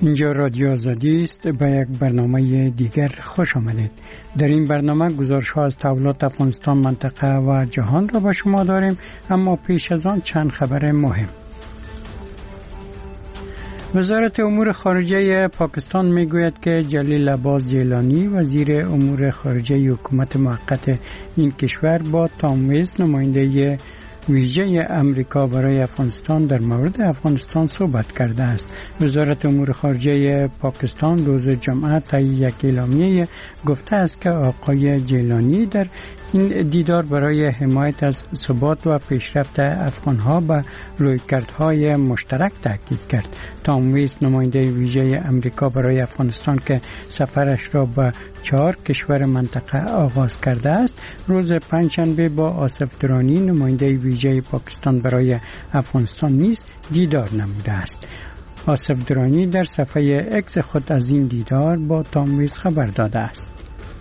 اینجا رادیو آزادی است. به یک برنامه دیگر خوش آمدید. در این برنامه گزارش‌ها از تحولات افغانستان، منطقه و جهان را به شما داریم، اما پیش از آن چند خبر مهم. وزارت امور خارجه پاکستان میگوید که جلیل عباس جیلانی وزیر امور خارجه حکومت موقت این کشور با تام ویز نماینده ویژه امریکا برای افغانستان در مورد افغانستان صحبت کرده است. وزارت امور خارجه پاکستان روز جمعه طی یک اعلامیه گفته است که آقای جیلانی در این دیدار برای حمایت از ثبات و پیشرفت افغانها به رویکردهای مشترک تاکید کرد. تام ویز نماینده ویژه امریکا برای افغانستان که سفرش را به 4 کشور منطقه آغاز کرده است، روز پنجشنبه با آصف درانی نماینده ویژه پاکستان برای افغانستان نیز دیدار نموده است. آصف درانی در صفحه اکس خود از این دیدار با تام ویز خبر داده است.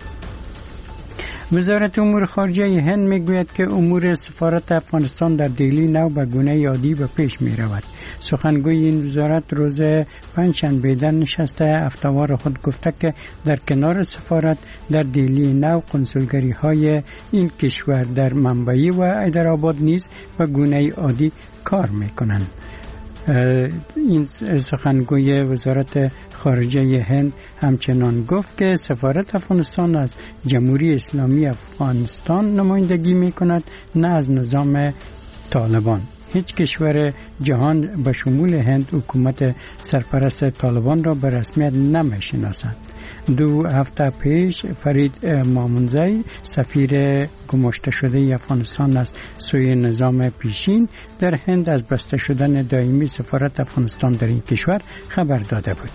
وزارت امور خارجه هند میگوید که امور سفارت افغانستان در دهلی نو به گونه عادی به پیش می رود. سخنگوی این وزارت روز پنجشنبه در نشست هفته‌وار خود گفته که در کنار سفارت در دهلی نو کنسولگری های این کشور در ممبئی و حیدرآباد نیز به گونه عادی کار می کنند. این سخنگوی وزارت خارجه هند همچنان گفت که سفارت افغانستان از جمهوری اسلامی افغانستان نمایندگی می کند، نه از نظام طالبان. هیچ کشور جهان به شمول هند حکومت سرپرست طالبان را به رسمیت نمی شناسد. 2 هفته پیش فرید مامونزی سفیر گماشته شده افغانستان از سوی نظام پیشین در هند از بسته شدن دائمی سفارت افغانستان در این کشور خبر داده بود.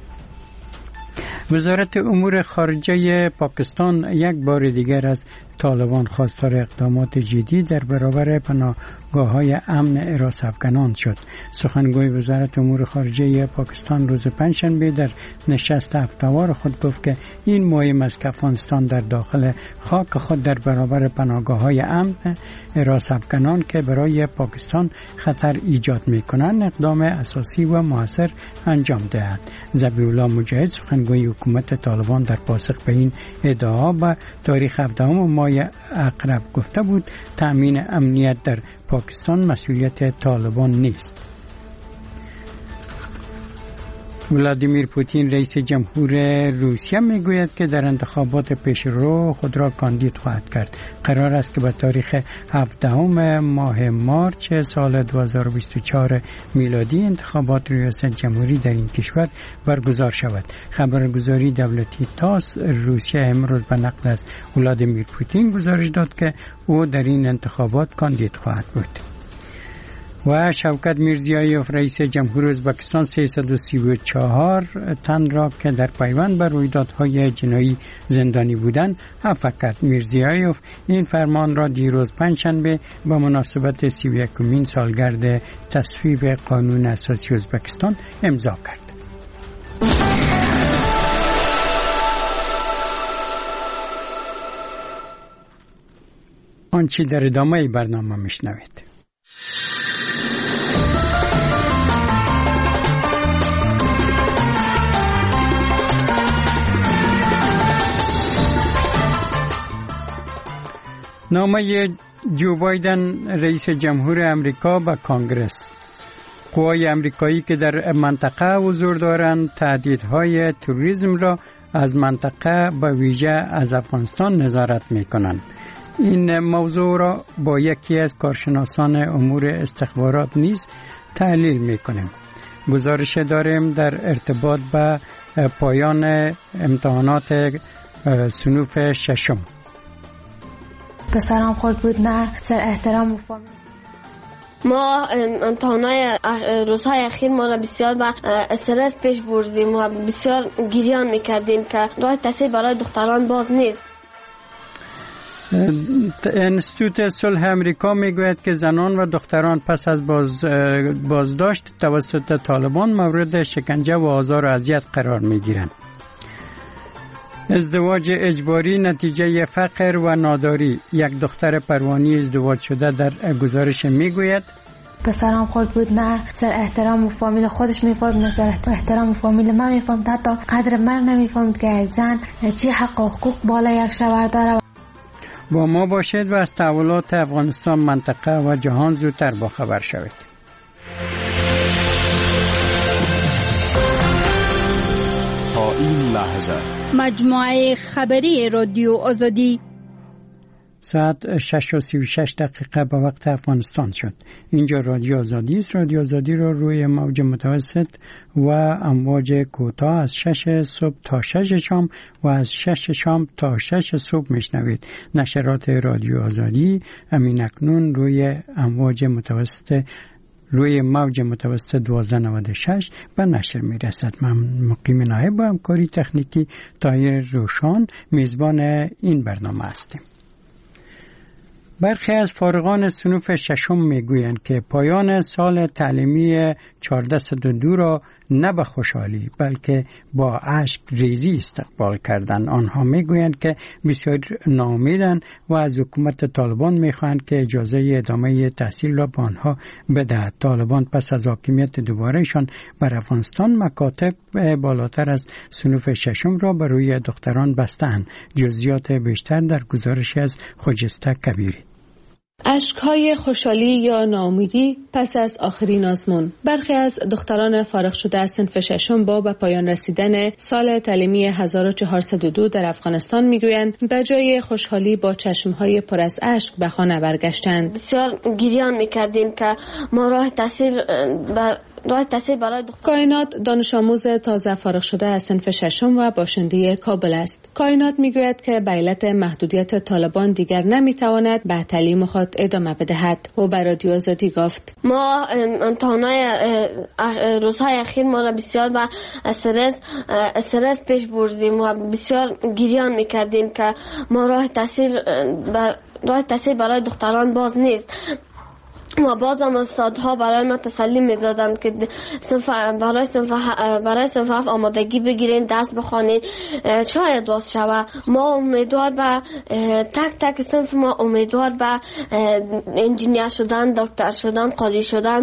وزارت امور خارجه پاکستان یک بار دیگر از طالبان خواستار اقدامات جدی در برابر پناهگاه‌های امن حراس افغانان شد. سخنگوی وزارت امور خارجه پاکستان روز پنجشنبه در نشست هفته‌وار خود گفت که این مهم است که افغانستان در داخل خاک خود در برابر پناهگاه‌های امن حراس افغانان که برای پاکستان خطر ایجاد می‌کنند اقدام اساسی و موثر انجام دهد. ذبیح الله مجاهد سخنگوی حکومت طالبان در پاسخ به این ادعا به تاریخ 17 ماه اقرب گفته بود تأمین امنیت در پاکستان مسئولیت طالبان نیست. ولادیمیر پوتین رئیس جمهور روسیه میگوید که در انتخابات پیشرو خود را کاندید خواهد کرد. قرار است که به تاریخ 17 ماه مارس سال 2024 میلادی انتخابات ریاست جمهوری در این کشور برگزار شود. خبرگزاری دولتی تاس روسیه امروز به نقل از ولادیمیر پوتین گزارش داد که او در این انتخابات کاندید خواهد بود. و شوکت میرزیایوف رئیس جمهور ازبکستان 334 تن را که در پیوند به رویدادهای جنایی زندانی بودند عفو کرد. میرزیایوف این فرمان را دیروز پنجشنبه به مناسبت 31مین سالگرد تصویب قانون اساسی ازبکستان امضا کرد. آنچه در ادامه برنامه میشنوید. نامه جو بایدن رئیس جمهور امریکا به کانگرس. قوای امریکایی که در منطقه حضور دارند تهدیدهای تروریسم را از منطقه به ویژه از افغانستان نظارت می کنند. این موضوع را با یکی از کارشناسان امور استخبارات نیز تحلیل می کنیم. گزارش داریم در ارتباط به پایان امتحانات صنوف ششم. پسرم خورد بود نه سر احترام و فرم. ما امتحانات روزهای اخیر ما را بسیار با استرس پیش بردیم و بسیار گریان میکردیم که راه تحصیل برای دختران باز نیست. انستیتوت صلح امریکا میگوید که زنان و دختران پس از بازداشت توسط طالبان مورد شکنجه و آزار و اذیت قرار میگیرند. ازدواج اجباری نتیجه فقر و ناداری. یک دختر پروانی ازدواج شده در گزارش میگوید پسرم خورد بود، نه سر احترام فامیل خودش میفهمید، نه سر احترام فامیل من میفهمید، حتی قدر من نمیفهمید که زن چی حق و حقوق بالای یک شوهر داره. با ما باشید و از تحولات افغانستان، منطقه و جهان زودتر باخبر شوید. تا این لحظه مجموعه خبری رادیو آزادی ساعت 6:36 به وقت افغانستان شد. اینجا رادیو آزادی است. رادیو آزادی را روی موج متوسط و امواج کوتاه از 6 صبح تا 6 شام و از 6 شام تا 6 صبح میشنوید. نشرات رادیو آزادی همین اکنون روی امواج متوسط روی موج متوسط 1296 به نشر می رسد. من مقیم نایب با همکاری تکنیکی طاهر روشان میزبان این برنامه هستیم. برخی از فارغان صنف ششم میگویند که پایان سال تعلیمی 1402 را نه به خوشحالی بلکه با اشک ریزی استقبال کردند. آنها میگویند که بسیار ناامیدند و از حکومت طالبان میخواهند که اجازه ادامه تحصیل را به آنها بدهد. طالبان پس از حاکمیت دوبارهشان بر افغانستان مکاتب بالاتر از صنف ششم را بر روی دختران بستند. جزئیات بیشتر در گزارش از خجسته کبیری. اشک‌های خوشحالی یا ناامیدی پس از آخرین آزمون. برخی از دختران فارغ شده از صنف ششم با به پایان رسیدن سال تعلیمی 1402 در افغانستان میگویند به جای خوشحالی با چشم‌های پر از اشک به خانه برگشتند. بسیار گریان میکردیم که ما راه تحصیل کائنات دانش آموز تازه فارغ شده از صنف ششم و باشنده کابل است. کائنات میگوید که به علت محدودیت طالبان دیگر نمیتواند به تعلیم خود ادامه بدهد. او به رادیو آزادی گفت ما امتحانات روزهای اخیر ما را بسیار به استرس پیش بردیم و بسیار گریان میکردیم که ما راه تحصیل برای دختران باز نیست. و بازم استادها برای ما تسلی میدادند که برای صنف آمادگی بگیرین، دست بخوانین، شاید باز شود. ما امیدوار به تک صنف ما امیدوار به انجینیر شدن، دکتر شدن، قاضی شدن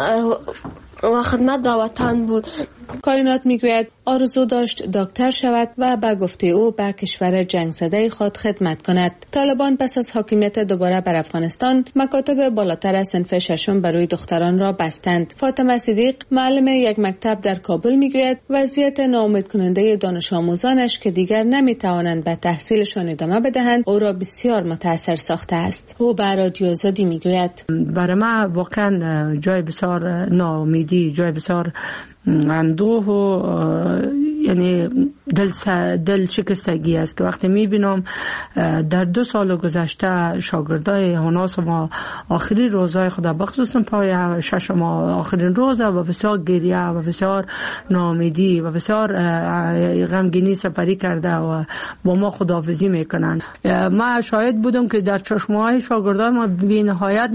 و خدمت به وطن بود. کائنات میگوید آرزو داشت دکتر شود و به گفته او به کشور جنگ زده خود خدمت کند. طالبان پس از حاکمیت دوباره بر افغانستان مکاتب بالاتر از صنف ششم برای دختران را بستند. فاطمه صدیق معلم یک مکتب در کابل میگوید وضعیت ناامید کننده دانش آموزانش که دیگر نمیتوانند به تحصیلشان ادامه بدهند او را بسیار متاثر ساخته است. او به رادیو آزادی میگوید برای ما واقعا جای بسیار ناامیدی، جای بسیار اندوه و یعنی دل شکستگی است که وقتی میبینم در 2 سال گذشته شاگردای هناس ما آخرین روزهای خدا بخصوصا پای 6 ما آخرین روز و بسیار گریه و بسیار ناامیدی و بسیار غمگینی سپری کرده و با ما خداحافظی میکنند. ما شاهد بودم که در چشمهای شاگردای ما بی نهایت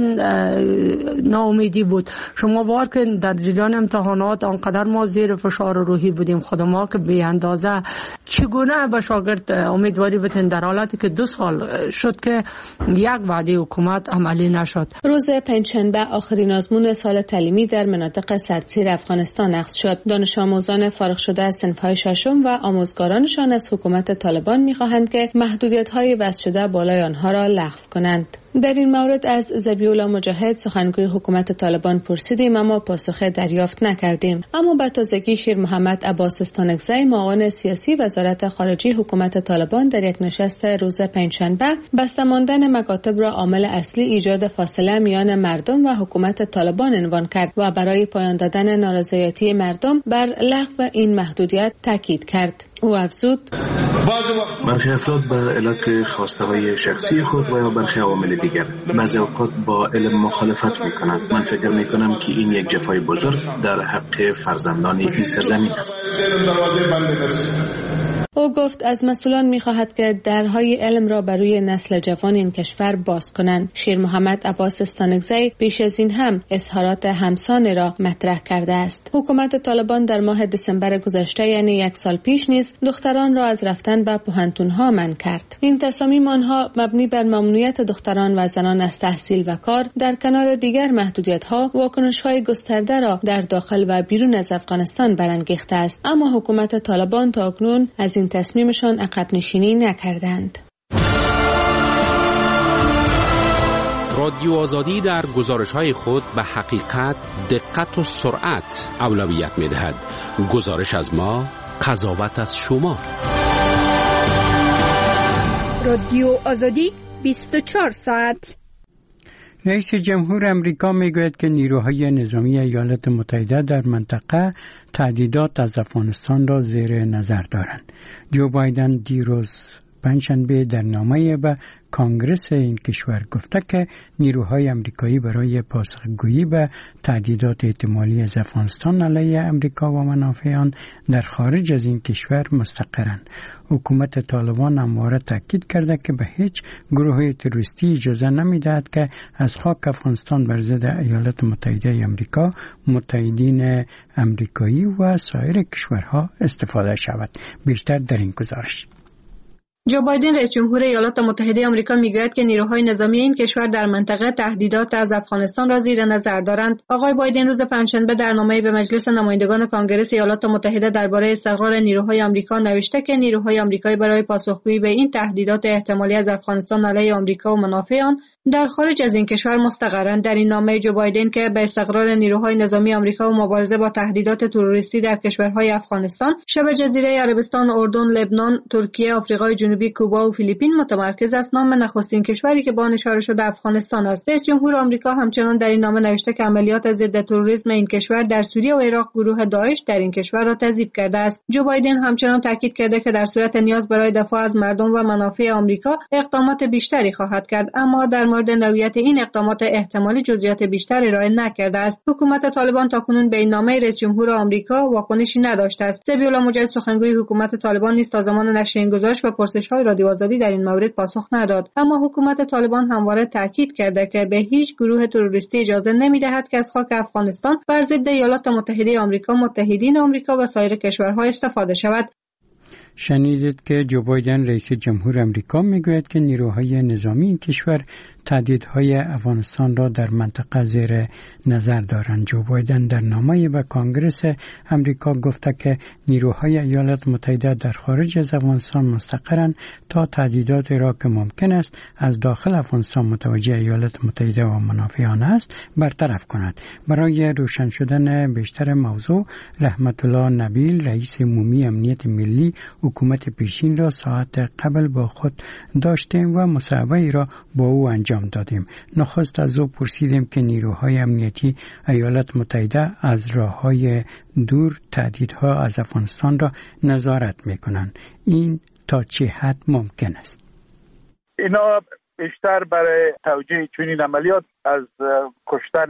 ناامیدی بود. شما باور کنید در جریان امتحانات آنقدر ما زیر فشار روحی بودیم. خدا ما که بی اندازه چگونه به شاگرد امیدواری بتن در حالتی که 2 سال شد که یک وعده حکومت عملی نشد. روز پنجشنبه آخرین آزمون سال تعلیمی در مناطق سردسیر افغانستان نقض شد. دانش آموزان فارغ شده از صنف‌های ششم و آموزگارانشان از حکومت طالبان می‌خواهند که محدودیت‌های وضع شده بالای آنها را لغو کنند. در این مورد از ذبیح‌الله مجاهد سخنگوی حکومت طالبان پرسیدیم اما پاسخ دریافت نکردیم. اما به تازگی شیر محمد عباس استانکزی معاون سیاسی وزارت خارجه حکومت طالبان در یک نشست روز پنجشنبه بسته ماندن مکاتب را عامل اصلی ایجاد فاصله میان مردم و حکومت طالبان عنوان کرد و برای پایان دادن نارضایتی مردم بر لغو این محدودیت تاکید کرد. او افزود برخی افراد به علت خواسته‌های شخصی خود و یا برخی عوامل دیگر بعضی اوقات با علم مخالفت می‌کنند. من فکر می‌کنم که این یک جفای بزرگ در حق فرزندان این سرزمین است. او گفت از مسئولان می‌خواهد که درهای علم را برای نسل جوان این کشور باز کنند. شیر محمد عباس استانکزی پیش از این هم اظهارات همسان را مطرح کرده است. حکومت طالبان در ماه دسامبر گذشته یعنی یک سال پیش نیز دختران را از رفتن به پوهنتون‌ها منع کرد. این تصامیم آنها مبنی بر ممنوعیت دختران و زنان از تحصیل و کار در کنار دیگر محدودیت‌ها واکنش‌های گسترده را در داخل و بیرون از افغانستان برانگیخته است. اما حکومت طالبان تاکنون از این تصمیمشان عقب نشینی نکردند. رادیو آزادی در گزارش‌های خود به حقیقت، دقت و سرعت اولویت می‌دهد. گزارش از ما، قضاوت از شما. رادیو آزادی 24 ساعت. رئیس جمهور امریکا میگوید که نیروهای نظامی ایالات متحده در منطقه تهدیدات از افغانستان را زیر نظر دارند. جو بایدن دیروز پنجشنبه در نامه‌ای به کانگرس این کشور گفته که نیروهای امریکایی برای پاسخگویی به تهدیدات احتمالی از افغانستان علیه امریکا و منافع آن در خارج از این کشور مستقرند. حکومت طالبان همواره تاکید کرده که به هیچ گروه تروریستی اجازه نمی‌دهد که از خاک افغانستان بر ضد ایالات متحده آمریکا، متحدین امریکایی و سایر کشورها استفاده شود. بیشتر در این گزارش. جو بایدن رئیس جمهور ایالات متحده آمریکا میگوید که نیروهای نظامی این کشور در منطقه تهدیدات از افغانستان را زیر نظر دارند. آقای بایدن روز پنجشنبه در نامه‌ای به مجلس نمایندگان کانگرس ایالات متحده درباره استقرار نیروهای آمریکا نوشته که نیروهای آمریکایی برای پاسخگویی به این تهدیدات احتمالی از افغانستان علیه آمریکا و منافع آن در خارج از این کشور مستقرند. در این نامه جو بایدن که به استقرار نیروهای نظامی آمریکا و مبارزه با تهدیدات تروریستی در کشورهای افغانستان، شبه جزیره عربستان، اردن، لبنان، ترکیه، آفریقای جنوبی، کوبا و فیلیپین متمرکز است، نام نخستین کشوری که با آن اشاره شده افغانستان است. رئیس جمهور آمریکا همچنان در این نامه نوشته که عملیات ضد تروریسم این کشور در سوریه و عراق گروه داعش در این کشور را تضعیف کرده است. جو بایدن همچنان تاکید کرده که در صورت نیاز برای دفاع از مردم و منافع آمریکا اقدامات بیشتری خواهد کرد، اما در مورد نوعیت این اقدامات احتمالی جزئیات بیشتری ارائه نکرده است. حکومت طالبان تاکنون به این نامه رئیس جمهور آمریکا واکنشی نداشته است. ذبیح‌الله مجاهد سخنگوی حکومت طالبان نیز تا زمان نشر این گزارش به پرسش‌های رادیو آزادی در این مورد پاسخ نداد، اما حکومت طالبان همواره تاکید کرده که به هیچ گروه تروریستی اجازه نمی‌دهد که از خاک افغانستان بر ضد ایالات متحده آمریکا، متحدین آمریکا و سایر کشورها استفاده شود. شنیدید که جو بایدن رئیس جمهور امریکا میگوید که نیروهای نظامی این کشور تهدیدهای افغانستان را در منطقه زیر نظر دارند. جو بایدن در نامه‌ای به کانگرس امریکا گفته که نیروهای ایالات متحده در خارج از افغانستان مستقرند تا تهدیدات را که ممکن است از داخل افغانستان متوجه ایالات متحده و منافع آن است برطرف کند. برای روشن شدن بیشتر موضوع، رحمت الله نبیل رئیس عمومی امنیت ملی حکومت پیشین را ساعت قبل با خود داشتیم و مصاحبه‌ای را با او انجام دادیم. نخست از او پرسیدیم که نیروهای امنیتی ایالات متحده از راه‌های دور تهدیدها از افغانستان را نظارت می‌کنند. این تا چه حد ممکن است؟ اینا بیشتر برای توجیه چنین عملیات از کشتن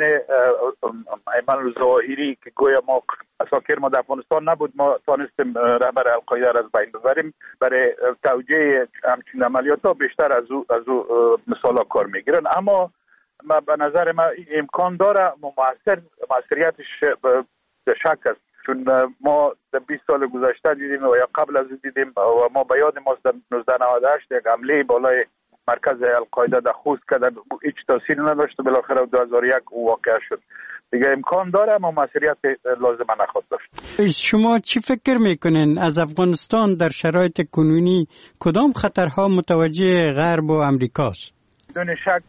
ایمن الظواهری که گویا ما اساکر ما در افغانستان نبود، ما تانستیم رهبر القاعده را از بین ببریم. برای توجیه همچین عملیات ها بیشتر از او مثالا کار میگیرن، اما به نظر ما امکان داره موثریتش به شک است، چون ما در 20 سال گذشته دیدیم و یا قبل از دیدیم و ما به یاد ماست در 1998 یک حمله بالای مرکز القاعده در خوست کردن، هیچ تاثیری نداشت و بالاخره 2001 واقع شد. دیگه امکان داره اما مسئولیت لازم نخواهد داشت. شما چی فکر میکنین از افغانستان در شرایط کنونی کدام خطرها متوجه غرب و امریکاست؟ بدون شک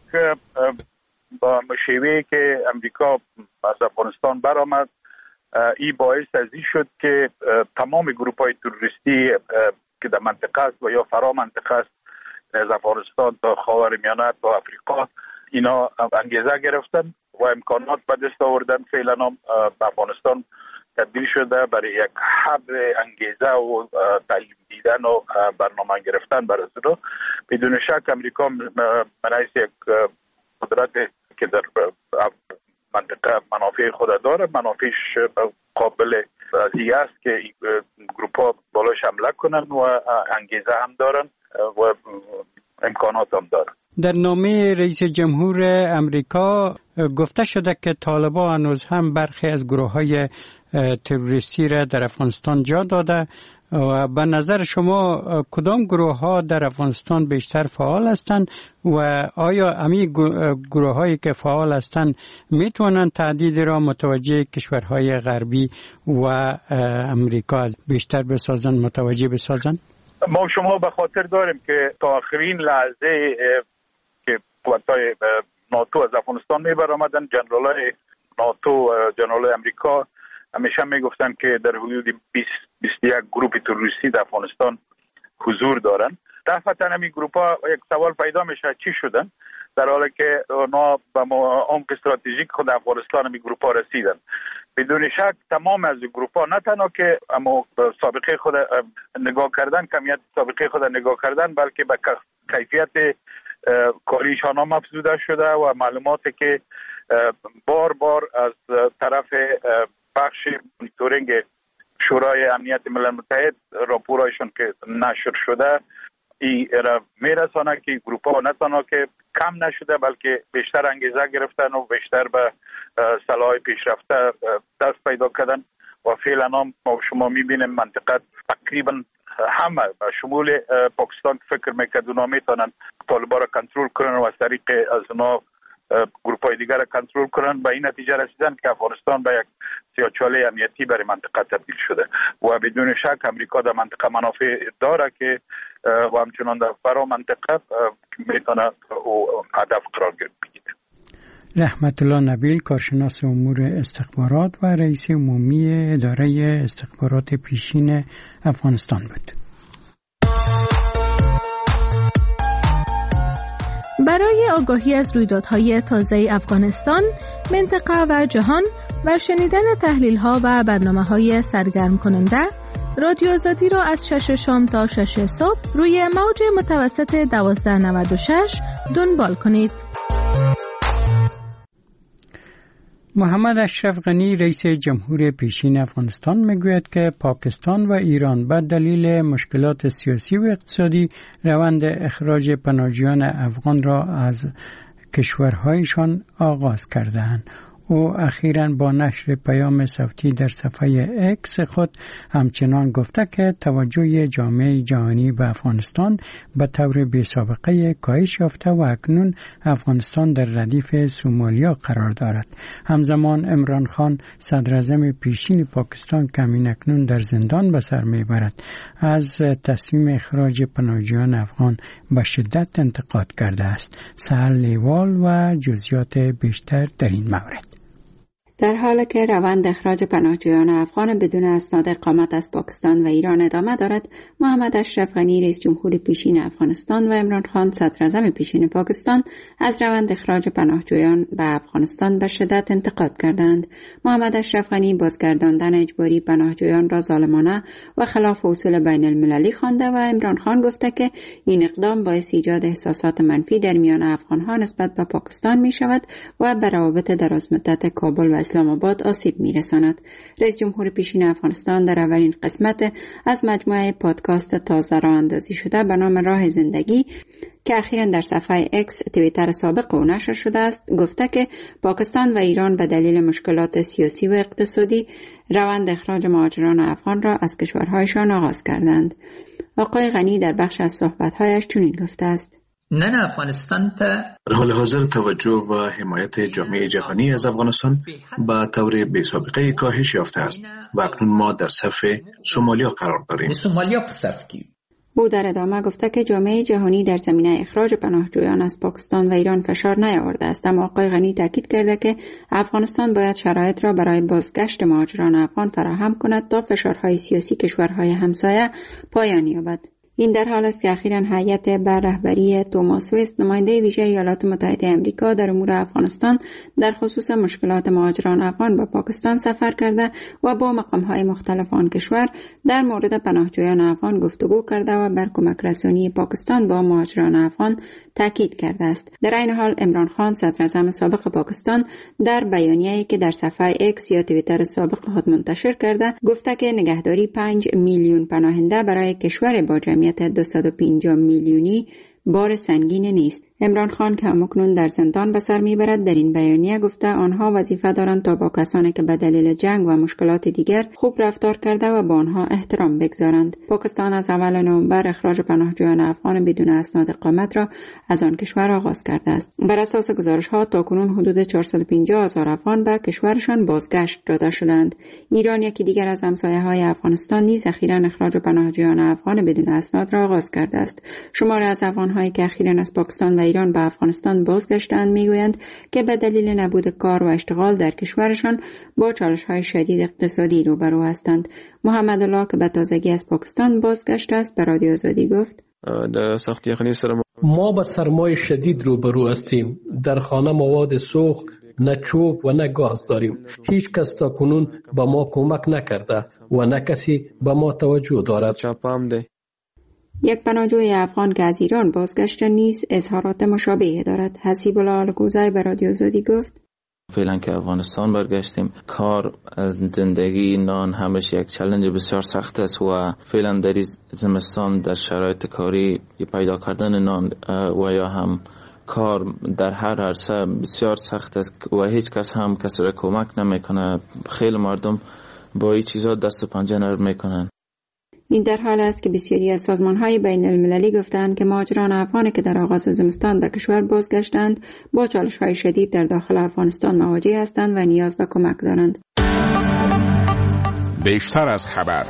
با مشیوهی که امریکا از افغانستان برآمد، این باعث از این شد که تمام گروه‌های تروریستی که در منطقه است و یا فرا منطقه است، از افغانستان تا خاورمیانه تا افریقا، اینا انگیزه گرفتن و امکانات به دست آوردن. فعلا به افغانستان تبدیل شده برای یک حب انگیزه و تعلیم دیدن و برنامه گرفتن برای زنو. بدون شک امریکا منعیس یک قدرت که در منطقه منافع خود داره، منافعش قابل قضیه است که گروپ ها بالاش حمله کنن و انگیزه هم دارن و امکانات هم دارن. در نامه رئیس جمهور امریکا گفته شده که طالبان هنوز هم برخی از گروه‌های تروریستی را در افغانستان جا داده و به نظر شما کدام گروه‌ها در افغانستان بیشتر فعال هستند و آیا همین گروه‌هایی که فعال هستند میتوانند تهدید را متوجه کشورهای غربی و امریکا بیشتر بسازند، متوجه بسازند؟ ما شما به خاطر داریم که تا آخرین لحظه که قوت‌های ناتو از افغانستان میبرآمدن، جنرالای ناتو، جنرالای امریکا همیشه میگفتن که در حدود 21 گروپ تروریستی در افغانستان حضور دارن. دفعتا همین گروپ ها یک سوال پیدا میشه چی شدن، در حالی که اونا به عمق استراتژیک خود افغانستان همین گروپ ها رسیدن. بدون شک تمام از گروپ ها نه تنها که اما سابقه خود نگاه کردن، کمیت سابقه خود نگاه کردن، بلکه به کیفیت کاریشان هم افزوده شده و معلوماتی که بار بار از طرف بخش مانیتورینگ شورای امنیت ملل متحد راپورایشون که نشر شده ای را میرسانه که گروپ ها نه تنها که کم نشده بلکه بیشتر انگیزه گرفتن و بیشتر به سلاح پیشرفته دست پیدا کردن و فعلا هم ما شما میبینیم منطقه تقریبا همه به شمول پاکستان فکر میکرد اونا میتونن طالبان را کنترل کنن و از طریق از اونا گروپ های دیگر را کنترل کنن. به این نتیجه رسیدن که افغانستان به یک سیاهچاله امنیتی برای منطقه تبدیل شده و بدون شک امریکا در منطقه منافع داره که و همچنان در برای منطقه میتونه هدف قرار بگیره. رحمت الله نبیل، کارشناس امور استخبارات و رئیس عمومی اداره استخبارات پیشین افغانستان بود. برای آگاهی از رویدادهای تازه افغانستان، منطقه و جهان و شنیدن تحلیل‌ها و برنامه‌های سرگرم کننده، رادیو آزادی را از 6 شام تا 6 صبح روی موج متوسط 1296 دنبال کنید. محمد اشرف غنی رئیس جمهور پیشین افغانستان میگوید که پاکستان و ایران به دلیل مشکلات سیاسی و اقتصادی روند اخراج پناهجویان افغان را از کشورهایشان آغاز کرده‌اند. او اخیراً با نشر پیام صوتی در صفحه اکس خود همچنان گفته که توجه جامعه جهانی به افغانستان به طور بی‌سابقه کاهش یافته و اکنون افغانستان در ردیف سومالیا قرار دارد. همزمان عمران خان صدراعظم پیشین پاکستان که اکنون در زندان به سر میبرد از تصمیم اخراج پناهجویان افغان به شدت انتقاد کرده است. سهل لیوال و جزئیات بیشتر در این مورد. در حالی که روند اخراج پناهجویان افغان بدون اسناد اقامت از پاکستان و ایران ادامه دارد، محمد اشرف غنی رئیس جمهور پیشین افغانستان و عمران خان صدراعظم پیشین پاکستان از روند اخراج پناهجویان به افغانستان به شدت انتقاد کردند. محمد اشرف غنی بازگرداندن اجباری پناهجویان را ظالمانه و خلاف اصول بین المللی خوانده و عمران خان گفته که این اقدام باعث ایجاد احساسات منفی در میان افغانها نسبت به پاکستان می شود و به روابط درازمدت کابل و اسلام آباد آسیب می‌رساند. رئیس جمهور پیشین افغانستان در اولین قسمت از مجموعه پادکست تازه راه اندازی شده به نام راه زندگی که اخیراً در صفحه اکس توییتر سابق او نشر شده است، گفته که پاکستان و ایران به دلیل مشکلات سیاسی و اقتصادی روند اخراج مهاجران افغان را از کشورهایشان آغاز کردند. آقای غنی در بخش از صحبت‌هایش چنین گفته است: نن افغانستان در حال حاضر توجه و حمایت جامعه جهانی از افغانستان به طور بی‌سابقه کاهش یافته است و اکنون ما در صف سومالیا قرار داریم. سومالیا په صف کې. او در ادامه گفته که جامعه جهانی در زمینه اخراج پناهجویان از پاکستان و ایران فشار نیاورده است، اما آقای غنی تاکید کرده که افغانستان باید شرایط را برای بازگشت مهاجران افغان فراهم کند تا فشارهای سیاسی کشورهای همسایه پایان یابد. این در حال است که اخیراً هیئت بر رهبری توماس وست نماینده ویژه ایالات متحده آمریکا در امور افغانستان در خصوص مشکلات مهاجران افغان به پاکستان سفر کرده و با مقام‌های مختلف آن کشور در مورد پناهجویان افغان گفتگو کرده و بر کمک رسانی پاکستان با مهاجران افغان تاکید کرده است. در این حال عمران خان صدراعظم سابق پاکستان در بیانیه‌ای که در صفحه ایکس یا توییتر سابق خود منتشر کرده گفته که نگهداری 5 میلیون پناهنده برای کشور با جمعیت 250 میلیونی بار سنگین نیست. عمران خان که همکنون در زندان به سر میبرد در این بیانیه گفته آنها وظیفه دارند تا با کسانی که به دلیل جنگ و مشکلات دیگر خوب رفتار کرده و با آنها احترام بگذارند. پاکستان از اول نوامبر اخراج پناهجویان افغان بدون اسناد اقامت را از آن کشور آغاز کرده است. بر اساس گزارش‌ها تاکنون حدود 450,000 افغان به کشورشان بازگشت داده شدند. ایران یکی دیگر از همسایه‌های افغانستان نیز اخیراً اخراج پناهجویان افغان بدون اسناد را آغاز کرده است. شماری از افغان‌هایی که اخیراً از پاکستان و ایران به افغانستان بازگشتند میگویند که به دلیل نبود کار و اشتغال در کشورشان با چالش‌های شدید اقتصادی روبرو هستند. محمد الله که به تازگی از پاکستان بازگشت است به رادیو آزادی گفت: ما با سرمای شدید روبرو هستیم. در خانه مواد سوخت نه چوب و نه گاز داریم. هیچ کس تا کنون به ما کمک نکرده و نه کسی به ما توجه دارد. یک پناهجوی افغان که از ایران بازگشت نیز اظهارات مشابهی دارد. حسیب الله آلگوزای به رادیو آزادی گفت: فعلا که افغانستان برگشتیم کار، زندگی، نان همش یک چالش بسیار سخت است و فعلا در زمستان در شرایط کاری پیدا کردن نان و یا هم کار در هر عرصه بسیار سخت است و هیچ کس هم کسی را کمک نمیکنه. خیلی مردم با این چیزا دست و پنجه نرم میکنن. این در حال است که بسیاری از سازمان‌های بین المللی گفتند که مهاجران افغانی که در آغاز زمستان به کشور بازگشتند با چالش‌های شدید در داخل افغانستان مواجه هستند و نیاز به کمک دارند. بیشتر از خبر.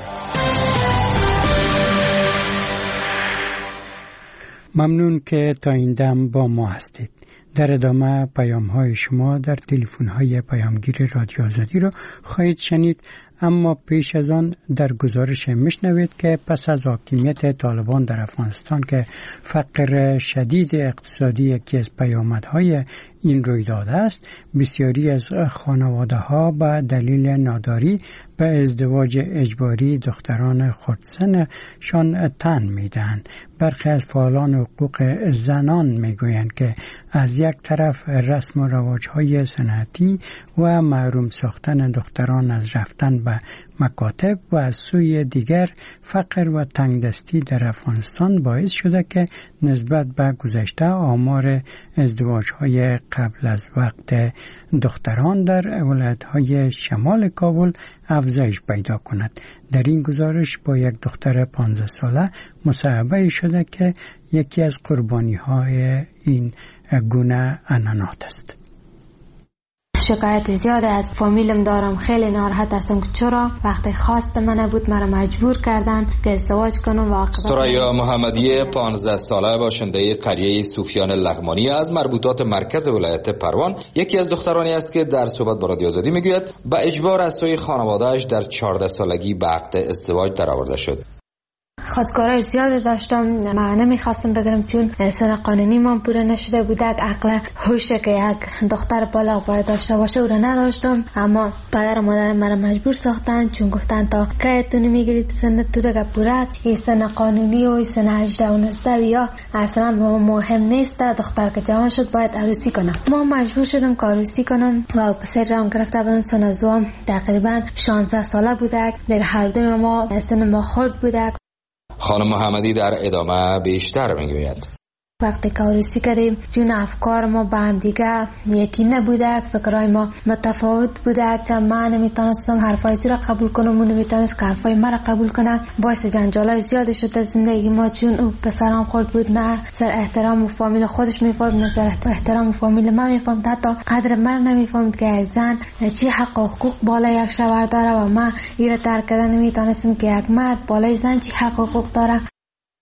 ممنون که تا این دم با ما هستید. در ادامه پیام‌های شما در تلفن‌های پیامگیر رادیو آزادی را خواهید شنید، اما پیش از آن در گزارش میشنوید که پس از حاکمیت طالبان در افغانستان که فقر شدید اقتصادی یکی از پیامدهای این رویداد است، بسیاری از خانواده‌ها به دلیل ناداری به ازدواج اجباری دختران خردسنشان تن میدهند. برخی از فعالان حقوق زنان میگویند که از یک طرف رسم و رواج‌های سنتی و محروم ساختن دختران از رفتن به مکاتب و از سوی دیگر فقر و تنگدستی در افغانستان باعث شده که نسبت به گذشته آمار ازدواج‌های قبل از وقت دختران در ولایت‌های شمال کابل افزایش پیدا کند. در این گزارش با یک دختر 15 ساله مصاحبه شده که یکی از قربانی‌های این گونه عنعنات است. شکایت زیاد از فامیلم دارم. خیلی ناراحت هستم که چرا وقتی خواست من بود مرا مجبور کردن که ازدواج کنم. و ثریا محمدی 15 ساله باشنده قریه صوفیان لغمانی از مربوطات مرکز ولایت پروان یکی از دخترانی است که در صحبت با رادیو آزادی میگوید به اجبار از سوی خانواده‌اش در 14 سالگی به عقد ازدواج درآورده شد. خواستگارای زیاد داشتم، من نمیخواستم بگیرم چون سن قانونی من پوره نشده بوده. عقل هوشه که یک دختر بالغ باید داشته باشه او را نداشتم، اما پدر و مادرم مرا مجبور ساختن چون گفتن تا که تو نمیگیری سن تو دیگه پوره است. این سن قانونی و این سن 18 و 19 یا اصلا مهم نیست. دختر که جوان شد باید عروسی کنه. ما مجبور شدم که عروسی کنم و پسر جان گرفته بودم. سن زوام تقریبا 16 ساله بوده. دیگه هر دو ما سن ما خرد بوده. خانم محمدی در ادامه بیشتر میگوید وقتی که عروسی کردیم چون افکار ما با هم دیگه یکی نبوده، فکرهای ما متفاوت بوده که من نمیتونستم حرفای زی را قبول کنم، اون نمیتونست که حرفای مرا قبول کنه. باعث جنجالای زیاد شده زندگی ما چون او پسرم خورد بود نه سر احترام و فامیل خودش میفهمید نه سر احترام و فامیل من میفهمید. حتی قدر من نمیفهمید که یک زن چی حق و حقوق بالای یک شوهر داره و من این را درک کردن نمیتونستم که یک مرد بالای زن چی حق و حقوق داره.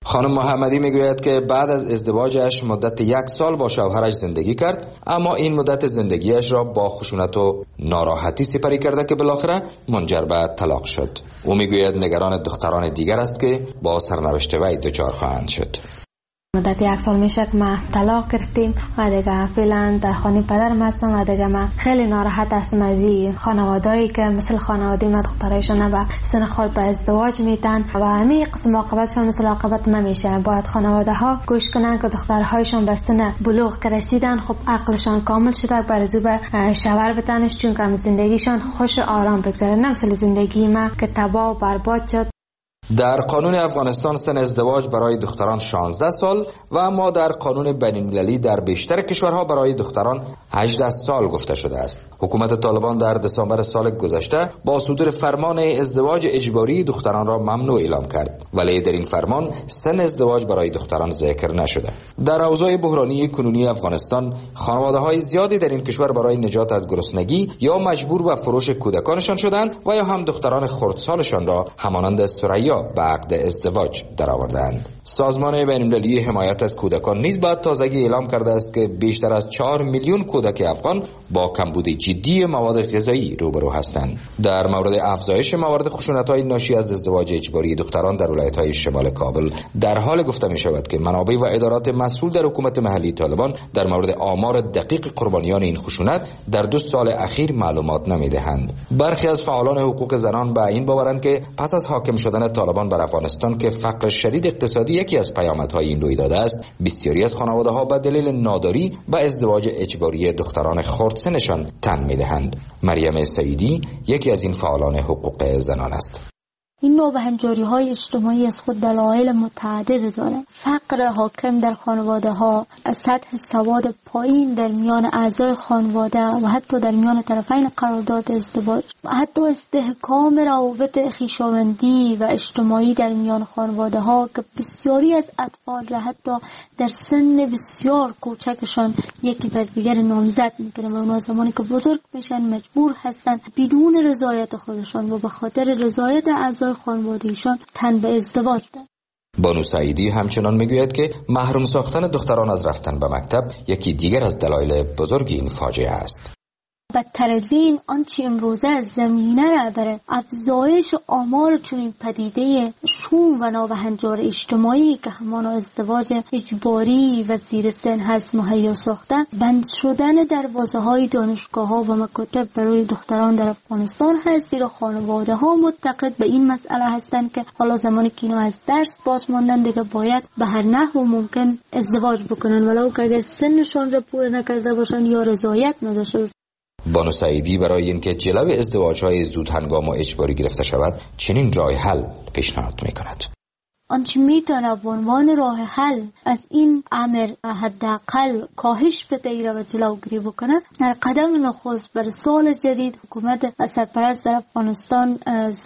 خانم محمدی میگوید که بعد از ازدواجش مدت 1 سال با شوهرش زندگی کرد، اما این مدت زندگیش را با خشونت و ناراحتی سپری کرده که بالاخره منجر به طلاق شد. او میگوید نگران دختران دیگر است که با سرنوشت وی دچار خواهند شد. مدت 1 سال میشه که ما طلاق گرفتیم و دیگه فعلا در خانه پدرم هستم و دیگه من خیلی ناراحت هستم از این خانوادهایی که مثل خانواده ما دخترایشان به سن خود به ازدواج میتن و همین قسم عاقبتشان مثل عاقبت ما میشه. باید خانواده ها گوش کنن که دخترهایشان به سن بلوغ که رسیدن، خب عقلشان کامل شده، برزو به شوهر بتنش، چون که زندگیشان خوش و آرام بگذره، نه مثل زندگی ما که تباه و برباد شد. در قانون افغانستان سن ازدواج برای دختران 16 سال و اما در قانون بین‌المللی در بیشتر کشورها برای دختران 18 سال گفته شده است. حکومت طالبان در دسامبر سال گذشته با صدور فرمان ازدواج اجباری دختران را ممنوع اعلام کرد، ولی در این فرمان سن ازدواج برای دختران ذکر نشده. در اوضاع بحرانی کنونی افغانستان، خانواده‌های زیادی در این کشور برای نجات از گرسنگی یا مجبور به فروش کودکانشان شدند و یا هم دختران خردسالشان را همانند ثریا به عقد ازدواج درآوردند. سازمان بین‌المللی حمایت از کودکان نیز به تازگی اعلام کرده است که بیشتر از 4 میلیون کودک افغان با کمبود جدی مواد غذایی روبرو هستند. در مورد افزایش موارد خشونت‌های ناشی از ازدواج اجباری دختران در ولایت‌های شمال کابل در حال گفته می‌شود که منابع و ادارات مسئول در حکومت محلی طالبان در مورد آمار دقیق قربانیان این خشونت در 2 سال اخیر معلومات نمی‌دهند. برخی از فعالان حقوق زنان به این باورند که پس از حاکم شدن طالبان بر افغانستان که فقر شدید اقتصادی یکی از پیامدهای این رویداد است، بسیاری از خانواده‌ها به دلیل ناداری به ازدواج اجباری دختران خردسنشان تن می‌دهند. مریم سعیدی یکی از این فعالان حقوق زنان است. این نوع بهنجاری‌های اجتماعی از خود دلایل متعدد دارد. فقر حاکم در خانواده‌ها، سطح سواد پایین در میان اعضای خانواده و حتی در میان طرفین قرارداد ازدواج و حتی استحکام روابط خویشاوندی و اجتماعی در میان خانواده‌ها که بسیاری از اطفال را حتی در سن بسیار کوچکشان یکی بر دیگر نامزد می‌کنند و اونها زمانی که بزرگ میشن مجبور هستند بدون رضایت خودشان و به خاطر رضایت اعضای خانواده‌شان تن به ازدواج دهند. بانو سعیدی همچنان میگوید که محروم ساختن دختران از رفتن به مکتب یکی دیگر از دلایل بزرگ این فاجعه است. بدتر از این آنچه امروزه زمینه را برای افزایش آمار چنین پدیده شوم و نابهنجار اجتماعی که همان ازدواج اجباری و زیر سن هست مهیا ساختن، بند شدن دروازه‌های دانشگاه‌ها و مکاتب برای دختران در افغانستان هست، زیرا خانواده‌ها معتقد به این مسئله هستند که حالا زمانی که اینا از درس باز ماندن دیگه باید به هر نحو ممکن ازدواج بکنن ولو که اگر سنشان را پوره نکرده باشن یا رضایت نداشته. بانو سعیدی برای اینکه جلو ازدواج‌های زود هنگام و اجباری گرفته شود چنین راه حل پیشنهاد می‌کند. آنچه میتونه به عنوان راه حل از این امر حداقل کاهش بده و جلوگیری بکنه، در قدم نخست بر سال جدید حکومت سرپرست در افغانستان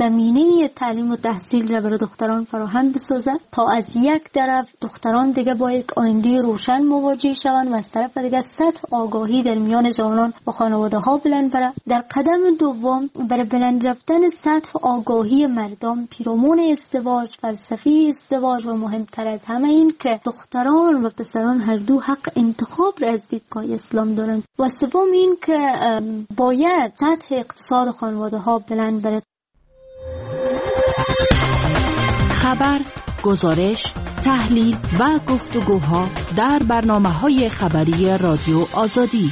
زمینه تعلیم و تحصیل را برای دختران فراهم بسازد تا از یک طرف دختران دیگه با یک آینده روشن مواجه شوند و از طرف دیگه سطح آگاهی در میان جوانان و خانواده ها بلند بره. در قدم دوم برای بلند رفتن سطح آگاهی مردم پیرامون ازدواج، فلسفه ازدواج و مهمتر از همه این که دختران و پسران هر دو حق انتخاب را از دیدگاه اسلام دارند و سوم این که باید سطح اقتصاد خانواده ها بلند بره. خبر، گزارش، تحلیل و گفتگوها در برنامه‌های خبری رادیو آزادی.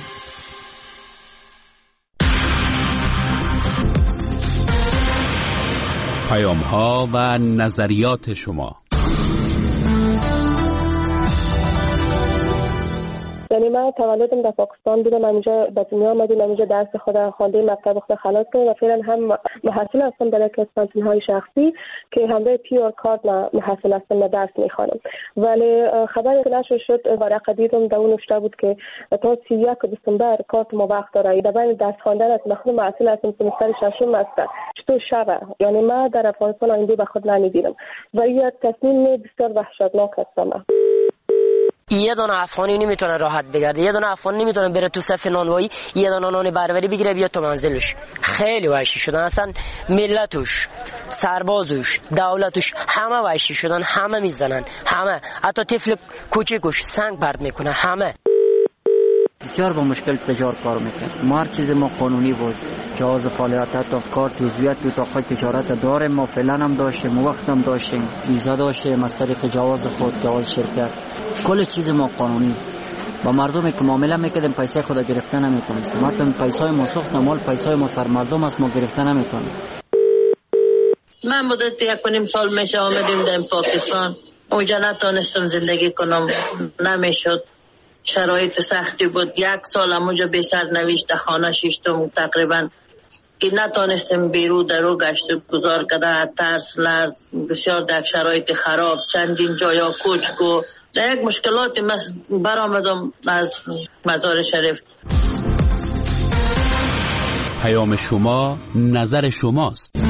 پیام‌ها و نظریات شما. یعنی من تولدم در پاکستان بودم، همینجا به دنیا آمدیم، همینجا درس خودم خوانده، مکتب خودم خلاص کردم و فعلا هم محصل هستم در یک از کانتین‌های شخصی که همراه پیور کارت محصل هستم و درس میخوانم. ولی خبری که نشر شد ورقه دیدم در اون نوشته بود که تا 31 دسامبر کارت ما وقت داره. در بین درس خواندن است، من خودم محصل هستم، سمستر ششم هستم. چطور شبه؟ یعنی من در افغانستان آینده به خود نمی‌بینم و این تصمیم بسیار وحشتناک است. یه دونه افغانی نمیتونه راحت بگرده، یه دونه افغانی نمیتونه بره تو صف نانوایی یه دونه نان بربری بگیره بیاد تو منزلش. خیلی وحشی شدن، اصلا ملتش، سربازش، دولتش همه وحشی شدن، همه میزنن، همه، حتی طفل کوچیکش سنگ پرت میکنه، همه. بسیار با مشکل تجار کار میکنه. ما هر چیز ما قانونی بود، جواز فعالیت تا کار جزئیات تو اتاق تجارت داریم، ما فعلا هم داشتیم، وقت هم داشتیم، ویزا داشتیم از طریق جواز خود، جواز شرکت، کل چیز ما قانونی. با مردمی که معامله میکردیم پیسه خود گرفتن نمیکنیم، ما تون پیسای ما سوخت مال پیسای ما سر مردم است، ما گرفتن نمیکنیم. من مدت 1.5 سال میشه آمدیم در پاکستان، اونجا نتونستم زندگی کنم، نمیشد، شرایط سختی بود. 1 سال اونجا به سرنوشت خانه ششتم تقریبا که نتونستم بیرو درو گشت گذار کده، ترس لرز بسیار در شرایط خراب، چندین جایا کوچ کو در یک مشکلاتی برآمدم از مزار شریف. پیام شما نظر شماست.